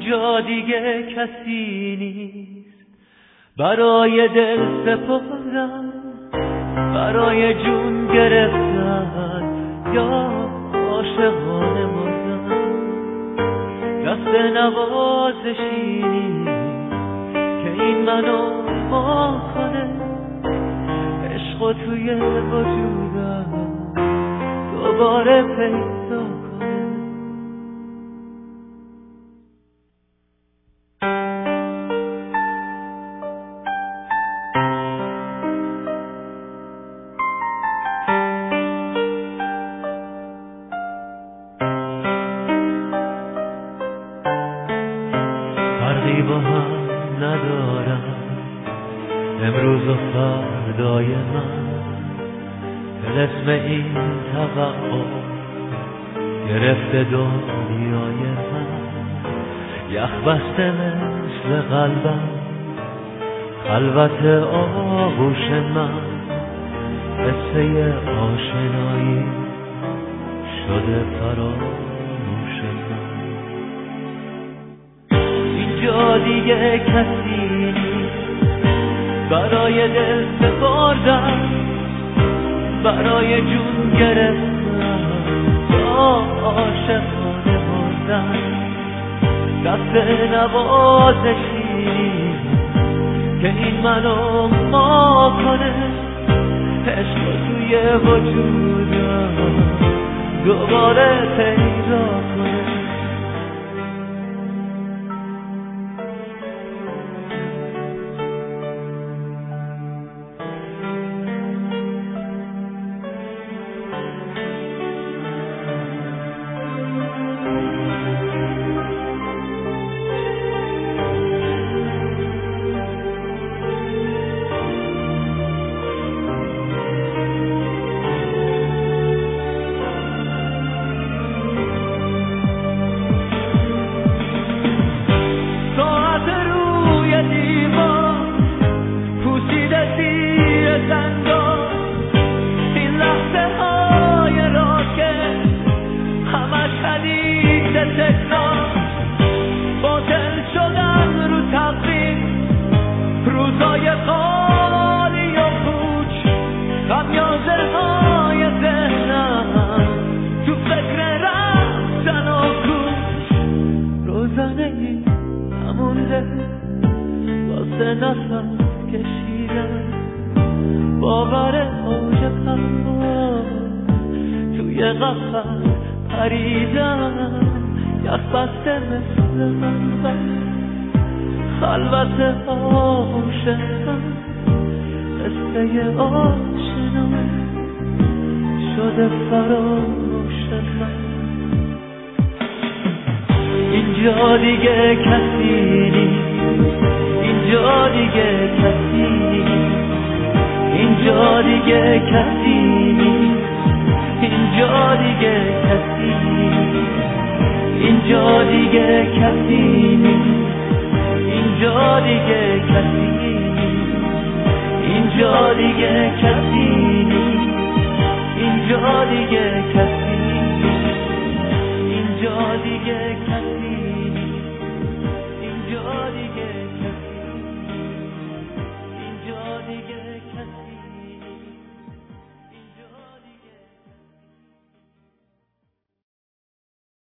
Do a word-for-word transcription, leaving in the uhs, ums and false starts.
اینجا دیگه کسی نیست برای دل سپردن، برای جون گرفتن یا عاشقانه مردن. دست نوازشی نیست که این منو ما کنه، عشقو توی وجودم دوباره پیدا کنه. فرقی با هم ندارم امروز و فردای من، طلسم این توقع گرفته دنیای من. یخ بسته مثل قلبم خلوت آغوش من، قصه آشنایی شده فراموش من. اینجا دیگه کسی نیست برای دل سپردن، برای جون گرفتن یا عاشقانه مردن. دست نوازشی که این منو ما کنه، عشق توی وجودم دوباره پیدا کنه. باطل شدن رو تقدیر، روزای خالی و پوچ، خمیازه های ذهنم تو فکر رفتن و کوچ. روزانه ای نمونده واسه نفس کشیدن، باور اوج پرواز توی قفس پریدن. یخ بسته مثل من خلوت آغوش من، قصه آشنا شده فراموش من. اینجا دیگه کسی نیست، اینجا دیگه کسی نیست، اینجا دیگه کسی نیست، اینجا دیگه کسی نیست، اینجا دیگه کسی نیست، اینجا دیگه کسی نیست، اینجا دیگه کسی نیست، اینجا دیگه کسی نیست، اینجا دیگه کسی